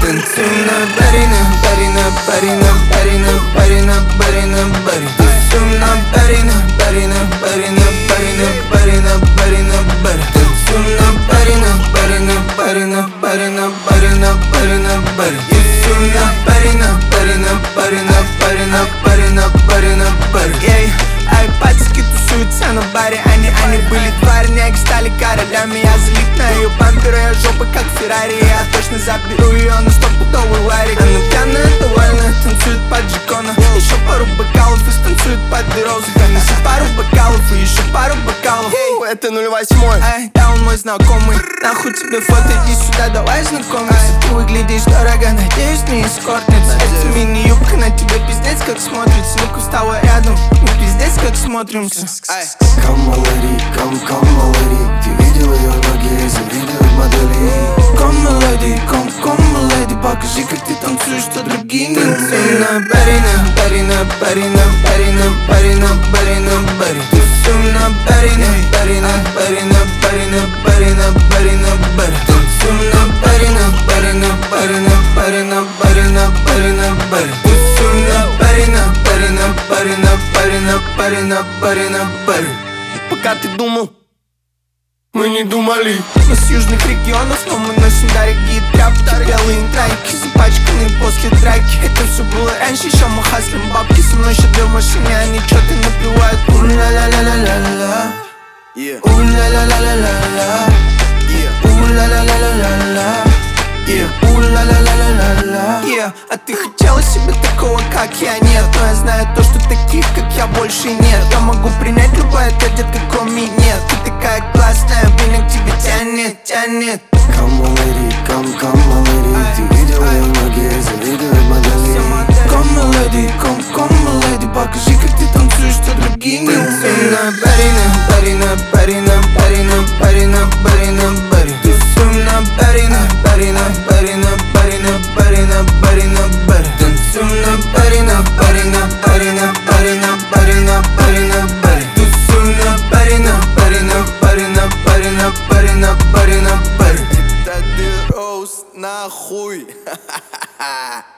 Танцуем на баре, на баре, на баре, на баре, на баре, на баре, на баре. Танцуем на баре, на баре, на баре, на баре, на баре, на баре, на баре. Танцуем на баре, на баре, на баре, на баре, на баре, на баре, на баре. Танцуем на баре, на баре, на баре, на баре, на баре, на баре, на баре. Ай, пацки тусуются на баре, они были дворняги, стали королями. Я залип на ее бамперу, я жопа как Феррари. Я точно заберу ее на стопудовый варик. Она пьяная, довольная, танцует под Джекона. Еще пару бокалов и станцует под Берозу. Еще пару бокалов и еще пару бокалов. Это 08. Ай, да он мой знакомый. Нахуй тебе фото, иди сюда, давай знакомиться. Ты выглядишь дорого, надеюсь, не эскортница. Эта мини-юбка на тебе пиздец как смотрится. Ну-ка вставай рядом, мы пиздец как смотримся. Come my lady, come my lady. Ты видел ее ноги, завидуют модели. Come my lady, come my lady. Покажи, как ты танцуешь, что другие не умеют. На баре, на баре, на баре, на баре, на баре, на баре, на баре. Танцуем на баре, на баре, на баре, на баре, на баре, на баре, на баре. Танцуем на баре, на баре, на баре, на баре, на баре, на баре, на баре. Танцуем на баре, на баре, на баре, на баре, на баре, на баре, на баре. Пока ты думал, мы не думали. Мы с южных регионов, но мы носим дорогие тряпки. Белые трайки, запачканные после драки. Это все было раньше, еще мы хаслим бабки. Со мной щедры в машине, они что-то напевают. У-ля-ля-ля-ля-ля-ля, у-ля-ля-ля-ля-ля, у-ля-ля-ля-ля-ля, у-ля-ля-ля-ля-ля. А ты хотела себе такого, как я? Нет, но я знаю то, что таких, как я, больше нет. Я могу принять любое, ты, детка, кроме нет. Ты такая классная, меня к тебе тянет, тянет. Come my lady, come my lady. Ты видел ее ноги, завидуют модели. Come my lady, come my lady. Покажи, как ты танцуешь, что другие не умеют. На баре, на баре, на баре, на баре, на баре, на баре, на баре. Танцуем на баре, на баре, на баре, на баре, на баре, на баре, на баре. Танцуем на баре, на баре, на баре, на баре, на баре, на баре, на баре. Танцуем на баре, на баре, на баре, на баре, на баре, на баре, на баре. Это ты роуст нахуй.